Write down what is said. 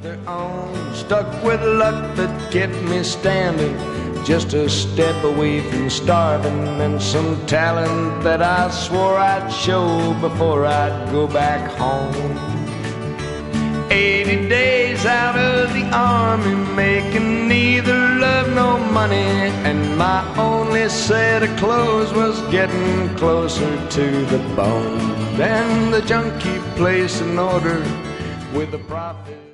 their own, stuck with luck that kept me standing, just a step away from starving, and some talent that I swore I'd show before I'd go back home. 80 days out of the army, making neither love nor money, and my only set of clothes was getting closer to the bone. Then the junkie placed an order with the profit.